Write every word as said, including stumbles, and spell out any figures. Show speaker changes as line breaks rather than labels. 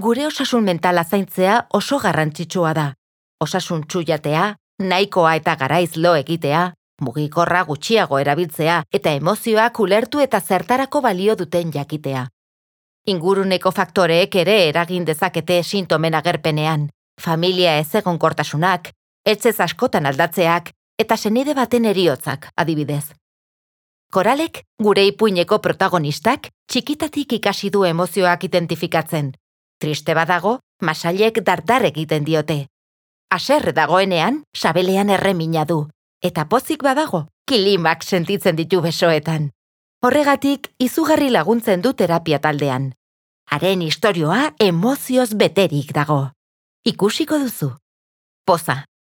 gure osasun mentala zaintzea oso garrantzitsua da. Osasun txujatea, nahikoa eta garaiz lo egitea, mugikorra gutxiago erabiltzea eta emozioak ulertu eta zertarako balio duten jakitea. Inguruneko faktoreek ere eragin dezakete sintomen agerpenean, familia ezegonkortasunak, etxez askotan aldatzeak eta senide baten heriotzak adibidez. Koralek, gure ipuineko protagonistak, txikitatik ikasi du emozioak identifikatzen. Triste badago, masailek dardar egiten diote. Haserre dagoenean, sabelean erremina du. Eta pozik badago, kilimak sentitzen ditu besoetan. Horregatik, izugarri laguntzen du terapia taldean. Haren istorioa emozioz beterik dago. Ikusiko duzu. Poza.